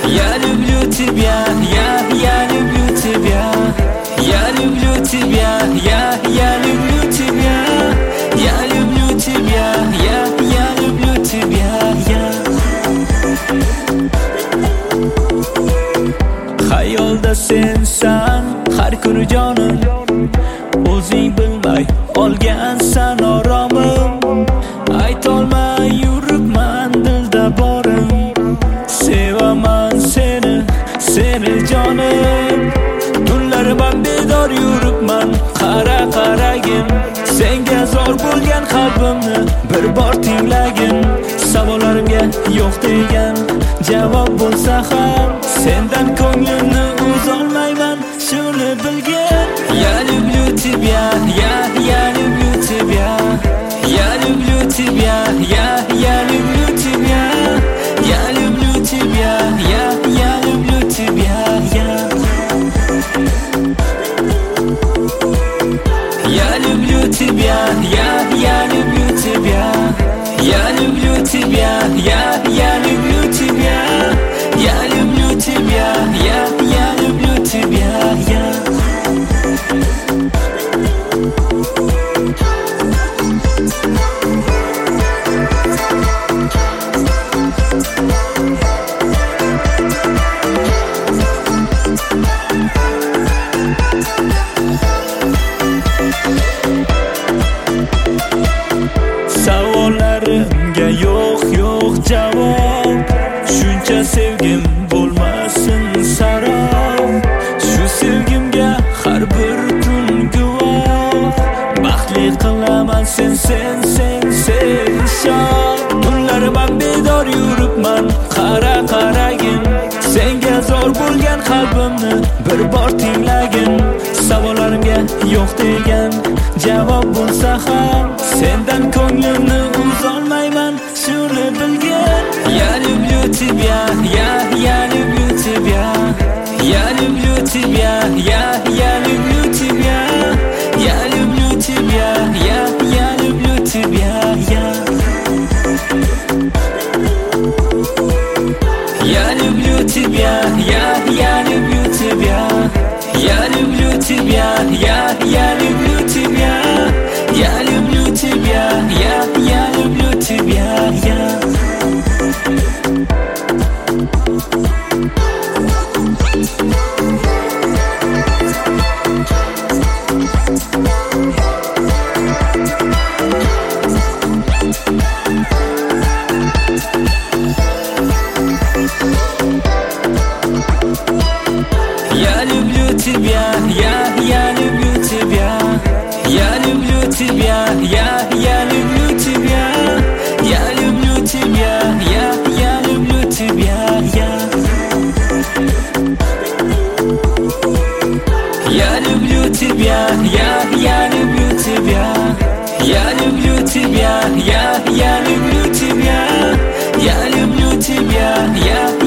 Я люблю тебя, я люблю тебя. Я люблю тебя, я люблю тебя. Я люблю тебя, я люблю тебя. Xayolda sensan har kun jonim, o'zing bilmay olgansan oromim. Aytolmay yuribman dilda borim, sevaman seni jonim. Tunlarim bedor yuribman, qaragin. Senga zor bo'lgan qalbimni bir bor tinglagin. Savollarimga yo'q degan javob bo'lsa ham, sendan ko'nglimni uzolmayman, shuni bilgin. Я люблю тебя, я люблю тебя. Я люблю тебя, я люблю тебя. Я люблю тебя, я люблю тебя. Я люблю тебя, я люблю тебя. Я люблю тебя, я люблю тебя. Я люблю тебя, я люблю тебя. Savollarimga yo'q javob. Shuncha sevgim bo'lmasin sarob. Shu sevgimga har bir kun guvoh. Baxtli qilaman sen shod. Tunlarim bedor yuribman, qaragin. Senga zor bo'lgan qalbimni bir bor tinglagin. Savollarimga yo'q degan javob bo'lsa ham, sendan ko'nglimni uzolmayman, shuni bilgin. Я люблю тебя, я люблю тебя. Я люблю тебя, я люблю тебя. Я люблю тебя, я люблю тебя. Я люблю тебя, я люблю тебя. Я люблю тебя, я люблю тебя. Я люблю тебя, я люблю тебя. Я люблю тебя, я люблю тебя. Я люблю тебя, я люблю тебя. Я люблю тебя, я люблю тебя. Я люблю тебя, я люблю тебя. Я люблю тебя, я люблю тебя. Я люблю тебя,